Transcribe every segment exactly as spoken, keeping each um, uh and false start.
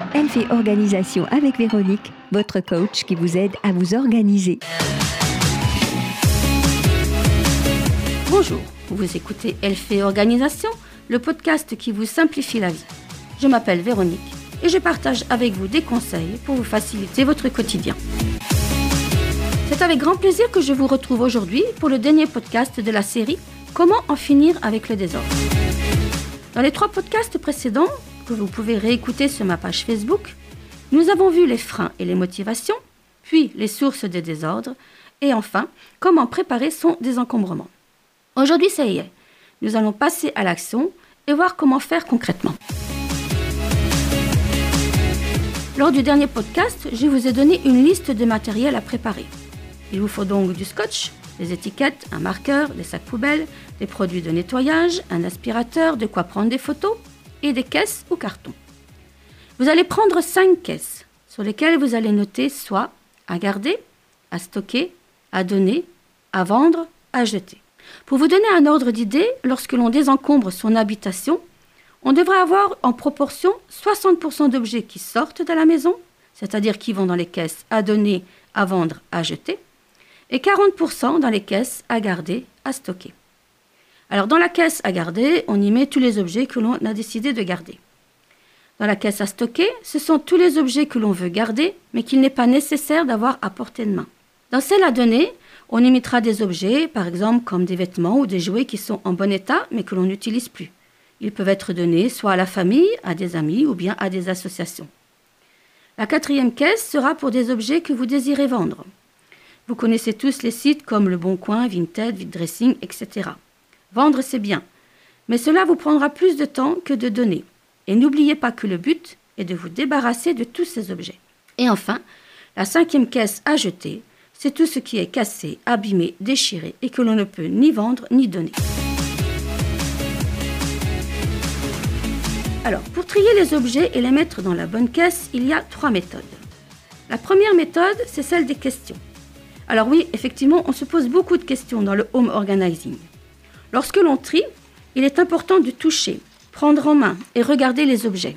Elle fait organisation avec Véronique, votre coach qui vous aide à vous organiser. Bonjour, vous écoutez Elle fait organisation, le podcast qui vous simplifie la vie. Je m'appelle Véronique et je partage avec vous des conseils pour vous faciliter votre quotidien. C'est avec grand plaisir que je vous retrouve aujourd'hui pour le dernier podcast de la série « Comment en finir avec le désordre ». Dans les trois podcasts précédents, que vous pouvez réécouter sur ma page Facebook, nous avons vu les freins et les motivations, puis les sources des désordres, et enfin, comment préparer son désencombrement. Aujourd'hui, ça y est, nous allons passer à l'action et voir comment faire concrètement. Lors du dernier podcast, je vous ai donné une liste de matériel à préparer. Il vous faut donc du scotch, des étiquettes, un marqueur, des sacs poubelles, des produits de nettoyage, un aspirateur, de quoi prendre des photos et des caisses ou cartons. Vous allez prendre cinq caisses sur lesquelles vous allez noter soit à garder, à stocker, à donner, à vendre, à jeter. Pour vous donner un ordre d'idée, lorsque l'on désencombre son habitation, on devrait avoir en proportion soixante pour cent d'objets qui sortent de la maison, c'est-à-dire qui vont dans les caisses à donner, à vendre, à jeter, et quarante pour cent dans les caisses à garder, à stocker. Alors dans la caisse à garder, on y met tous les objets que l'on a décidé de garder. Dans la caisse à stocker, ce sont tous les objets que l'on veut garder, mais qu'il n'est pas nécessaire d'avoir à portée de main. Dans celle à donner, on y mettra des objets, par exemple comme des vêtements ou des jouets qui sont en bon état, mais que l'on n'utilise plus. Ils peuvent être donnés soit à la famille, à des amis ou bien à des associations. La quatrième caisse sera pour des objets que vous désirez vendre. Vous connaissez tous les sites comme Le Bon Coin, Vinted, Vitdressing, et cetera. Vendre, c'est bien, mais cela vous prendra plus de temps que de donner. Et n'oubliez pas que le but est de vous débarrasser de tous ces objets. Et enfin, la cinquième caisse à jeter, c'est tout ce qui est cassé, abîmé, déchiré et que l'on ne peut ni vendre ni donner. Alors, pour trier les objets et les mettre dans la bonne caisse, il y a trois méthodes. La première méthode, c'est celle des questions. Alors oui, effectivement, on se pose beaucoup de questions dans le home organizing. Lorsque l'on trie, il est important de toucher, prendre en main et regarder les objets.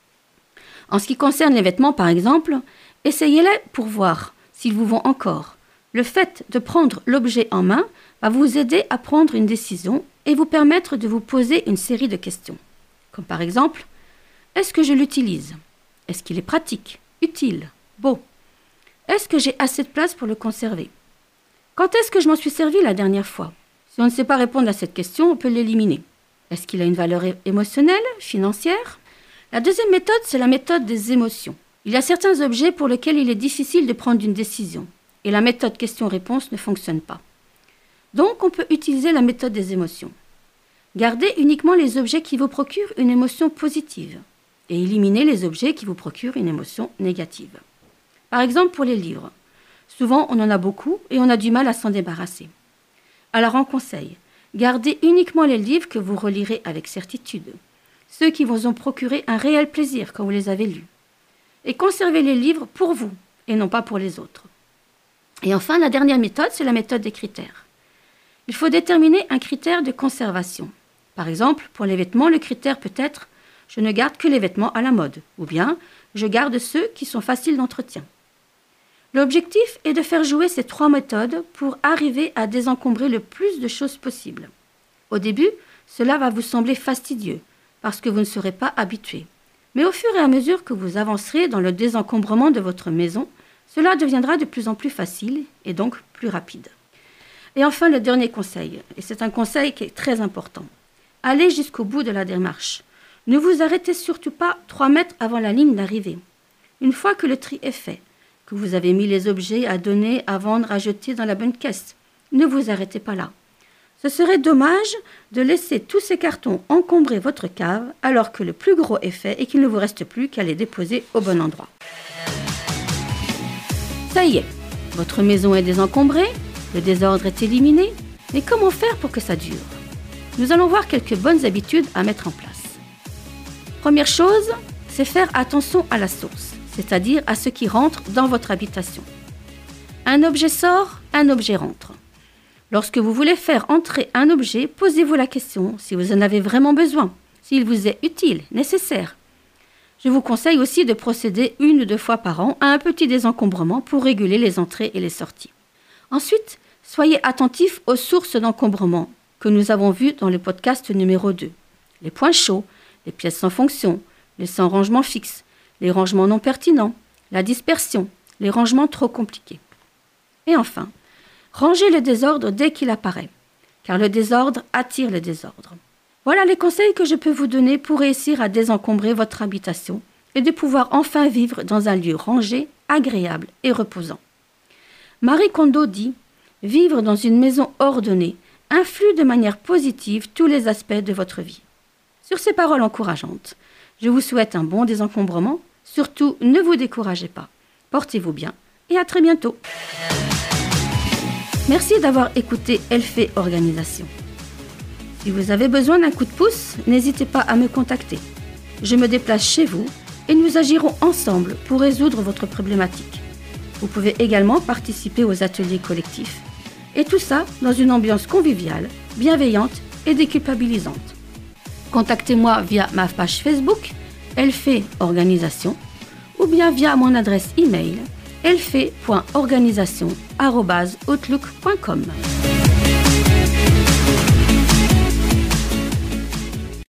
En ce qui concerne les vêtements, par exemple, essayez-les pour voir s'ils vous vont encore. Le fait de prendre l'objet en main va vous aider à prendre une décision et vous permettre de vous poser une série de questions. Comme par exemple, est-ce que je l'utilise? Est-ce qu'il est pratique, utile, beau? Est-ce que j'ai assez de place pour le conserver? Quand est-ce que je m'en suis servi la dernière fois? Si on ne sait pas répondre à cette question, on peut l'éliminer. Est-ce qu'il a une valeur é- émotionnelle, financière? La deuxième méthode, c'est la méthode des émotions. Il y a certains objets pour lesquels il est difficile de prendre une décision, et la méthode question-réponse ne fonctionne pas. Donc, on peut utiliser la méthode des émotions. Gardez uniquement les objets qui vous procurent une émotion positive, et éliminez les objets qui vous procurent une émotion négative. Par exemple, pour les livres. Souvent, on en a beaucoup et on a du mal à s'en débarrasser. Alors, en conseil, gardez uniquement les livres que vous relirez avec certitude, ceux qui vous ont procuré un réel plaisir quand vous les avez lus. Et conservez les livres pour vous et non pas pour les autres. Et enfin, la dernière méthode, c'est la méthode des critères. Il faut déterminer un critère de conservation. Par exemple, pour les vêtements, le critère peut être « je ne garde que les vêtements à la mode » ou bien « je garde ceux qui sont faciles d'entretien ». L'objectif est de faire jouer ces trois méthodes pour arriver à désencombrer le plus de choses possible. Au début, cela va vous sembler fastidieux parce que vous ne serez pas habitué. Mais au fur et à mesure que vous avancerez dans le désencombrement de votre maison, cela deviendra de plus en plus facile et donc plus rapide. Et enfin, le dernier conseil, et c'est un conseil qui est très important. Allez jusqu'au bout de la démarche. Ne vous arrêtez surtout pas trois mètres avant la ligne d'arrivée. Une fois que le tri est fait, que vous avez mis les objets à donner, à vendre, à jeter dans la bonne caisse, ne vous arrêtez pas là. Ce serait dommage de laisser tous ces cartons encombrer votre cave alors que le plus gros est fait et qu'il ne vous reste plus qu'à les déposer au bon endroit. Ça y est, votre maison est désencombrée, le désordre est éliminé, mais comment faire pour que ça dure? Nous allons voir quelques bonnes habitudes à mettre en place. Première chose, c'est faire attention à la source, c'est-à-dire à ce qui rentre dans votre habitation. Un objet sort, un objet rentre. Lorsque vous voulez faire entrer un objet, posez-vous la question si vous en avez vraiment besoin, s'il vous est utile, nécessaire. Je vous conseille aussi de procéder une ou deux fois par an à un petit désencombrement pour réguler les entrées et les sorties. Ensuite, soyez attentifs aux sources d'encombrement que nous avons vues dans le podcast numéro deux. Les points chauds, les pièces sans fonction, les sans rangement fixe, les rangements non pertinents, la dispersion, les rangements trop compliqués. Et enfin, rangez le désordre dès qu'il apparaît, car le désordre attire le désordre. Voilà les conseils que je peux vous donner pour réussir à désencombrer votre habitation et de pouvoir enfin vivre dans un lieu rangé, agréable et reposant. Marie Kondo dit « Vivre dans une maison ordonnée influe de manière positive tous les aspects de votre vie. » Sur ces paroles encourageantes, je vous souhaite un bon désencombrement. Surtout, ne vous découragez pas. Portez-vous bien et à très bientôt. Merci d'avoir écouté Elle fait organisation. Si vous avez besoin d'un coup de pouce, n'hésitez pas à me contacter. Je me déplace chez vous et nous agirons ensemble pour résoudre votre problématique. Vous pouvez également participer aux ateliers collectifs. Et tout ça dans une ambiance conviviale, bienveillante et déculpabilisante. Contactez-moi via ma page Facebook, Elle fait organisation, ou bien via mon adresse email, elle fait point organisation arobase outlook point com.